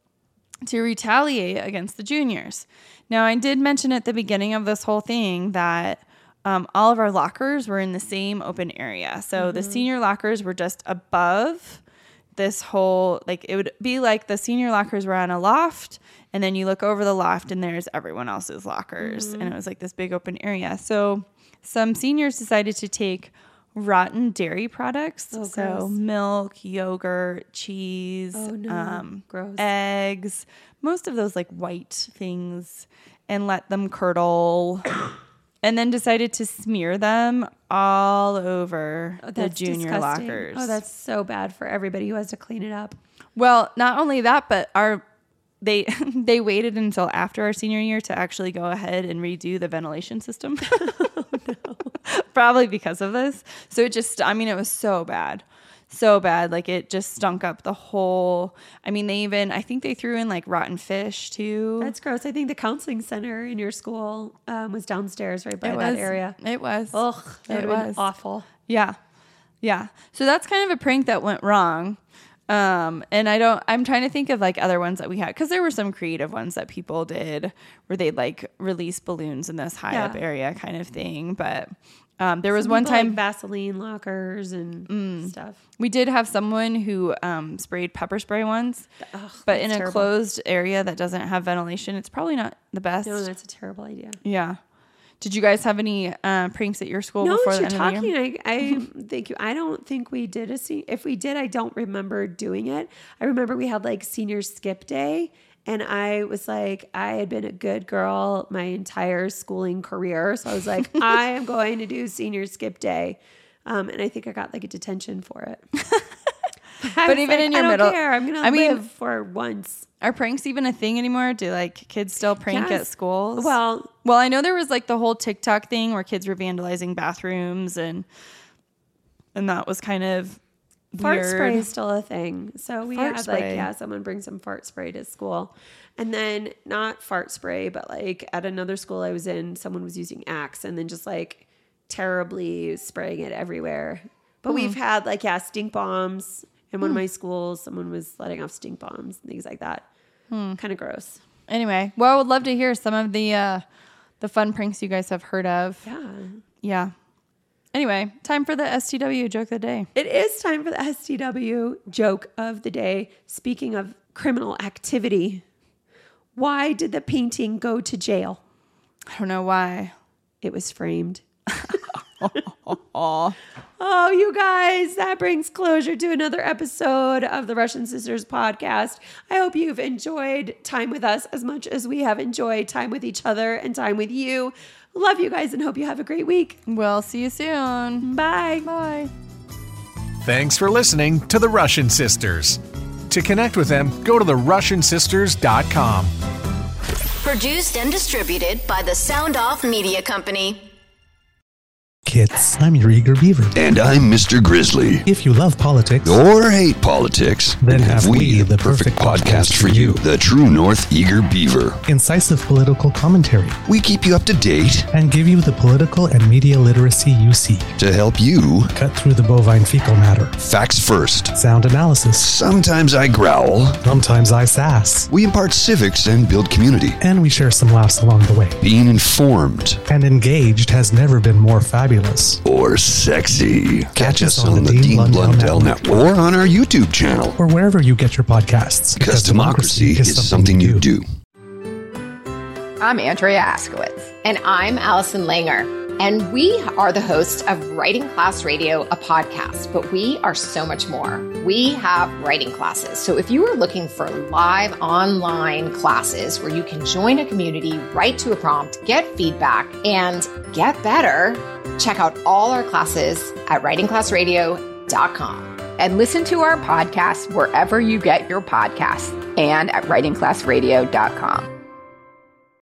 to retaliate against the juniors. Now, I did mention at the beginning of this whole thing that um, all of our lockers were in the same open area. So mm-hmm. the senior lockers were just above this whole, like it would be like the senior lockers were on a loft, and then you look over the loft and there's everyone else's lockers. Mm-hmm. And it was like this big open area. So some seniors decided to take rotten dairy products. Oh, so gross. Milk, yogurt, cheese, oh, no. um, gross. eggs, most of those like white things, and let them curdle. And then decided to smear them all over Oh, the junior disgusting. lockers. Oh, that's so bad for everybody who has to clean it up. Well, not only that, but our they they waited until after our senior year to actually go ahead and redo the ventilation system. Oh, no. Probably because of this. So it just, I mean, it was so bad. So bad. Like it just stunk up the whole, I mean, they even, I think they threw in like rotten fish too. That's gross. I think the counseling center in your school um, was downstairs right by It that was, area. It was. Ugh, that It would have was. been awful. Yeah. Yeah. So that's kind of a prank that went wrong. Um, and I don't, I'm trying to think of like other ones that we had, because there were some creative ones that people did where they'd like release balloons in this high Yeah. up area kind of thing. But um, there was Some one people time like Vaseline lockers and Mm. stuff. we did have someone who um, sprayed pepper spray once, Ugh, but in that's a terrible. closed area that doesn't have ventilation. It's probably not the best. No, that's a terrible idea. Yeah. Did you guys have any uh, pranks at your school No, before as the you're end of the year? talking, I, I thank you. I don't think we did a se- If we did, I don't remember doing it. I remember we had like senior skip day, and I was like, I had been a good girl my entire schooling career, so I was like, I am going to do senior skip day, um, and I think I got like a detention for it. I But was even like, in your I don't middle- care. I'm gonna I mean- live for once. Are pranks even a thing anymore? Do like kids still prank Yes. at schools? Well, Well, I know there was like the whole TikTok thing where kids were vandalizing bathrooms, and and that was kind of fart weird. spray is still a thing. So we Fart had spray. like, yeah, someone bring some fart spray to school. And then not fart spray, but like at another school I was in, someone was using Axe and then just like terribly spraying it everywhere. But Hmm. we've had like, yeah, stink bombs. In one of my schools, someone was letting off stink bombs and things like that. Hmm. Kind of gross. Anyway, well, I would love to hear some of the uh, the fun pranks you guys have heard of. Yeah. Yeah. Anyway, time for the S T W joke of the day. It is time for the S T W joke of the day. Speaking of criminal activity, why did the painting go to jail? I don't know why. It was framed. Aw. Oh, you guys, that brings closure to another episode of the Russian Sisters podcast. I hope you've enjoyed time with us as much as we have enjoyed time with each other and time with you. Love you guys and hope you have a great week. We'll see you soon. Bye. Bye. Thanks for listening to the Russian Sisters. To connect with them, go to the russian sisters dot com. Produced and distributed by the Sound Off Media Company. kids. I'm your eager beaver. And I'm Mister Grizzly. If you love politics or hate politics, then have we the perfect podcast for you. The True North Eager Beaver. Incisive political commentary. We keep you up to date and give you the political and media literacy you seek to help you cut through the bovine fecal matter. Facts first. Sound analysis. Sometimes I growl. Sometimes I sass. We impart civics and build community. And we share some laughs along the way. Being informed and engaged has never been more fabulous or sexy. Catch, Catch us on, on the Dean, Dean Blundell, Blundell Network. Network or on our YouTube channel or wherever you get your podcasts. Because, because democracy, democracy is, is something, something you do. do. I'm Andrea Askowitz. And I'm Allison Langer. And we are the hosts of Writing Class Radio, a podcast, but we are so much more. We have writing classes. So if you are looking for live online classes where you can join a community, write to a prompt, get feedback, and get better, check out all our classes at writing class radio dot com. And listen to our podcast wherever you get your podcasts and at writing class radio dot com.